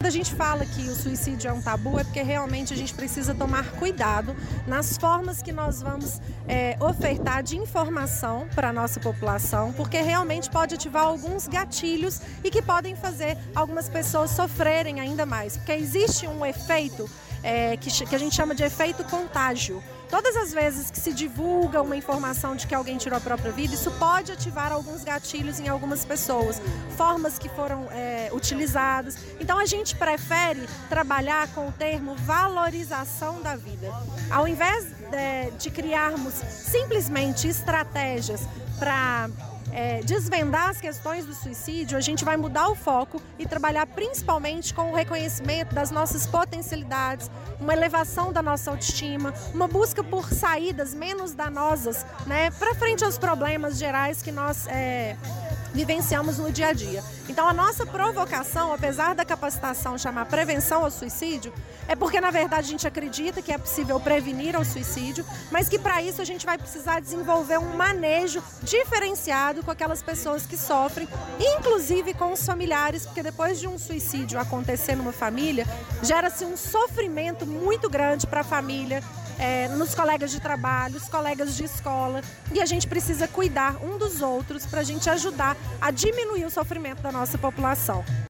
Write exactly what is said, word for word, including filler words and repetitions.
a gente fala que o suicídio é um tabu, é porque realmente a gente precisa tomar cuidado nas formas que nós vamos é, ofertar de informação para a nossa população, porque realmente pode ativar alguns gatilhos e que podem fazer algumas pessoas sofrerem ainda mais, porque existe um efeito é, que, que a gente chama de efeito contágio. Todas as vezes que se divulga uma informação de que alguém tirou a própria vida, isso pode ativar alguns gatilhos em algumas pessoas, formas que foram é, utilizadas. Então a gente prefere trabalhar com o termo valorização da vida. Ao invés de, de criarmos simplesmente estratégias para É, desvendar as questões do suicídio, a gente vai mudar o foco e trabalhar principalmente com o reconhecimento das nossas potencialidades, uma elevação da nossa autoestima, uma busca por saídas menos danosas, né, para frente aos problemas gerais que nós é, vivenciamos no dia a dia. Então a nossa provocação, apesar da capacitação chamar prevenção ao suicídio, é porque na verdade a gente acredita que é possível prevenir o suicídio, mas que para isso a gente vai precisar desenvolver um manejo diferenciado com aquelas pessoas que sofrem, inclusive com os familiares, porque depois de um suicídio acontecer numa família, gera-se um sofrimento muito grande para a família, é, nos colegas de trabalho, os colegas de escola, e a gente precisa cuidar um dos outros para a gente ajudar a diminuir o sofrimento da nossa população.